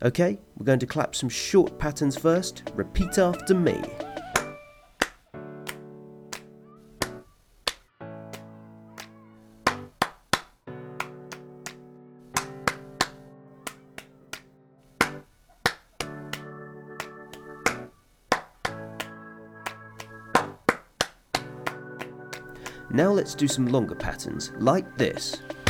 Okay, we're going to clap some short patterns first. Repeat after me. Now let's do some longer patterns, like this.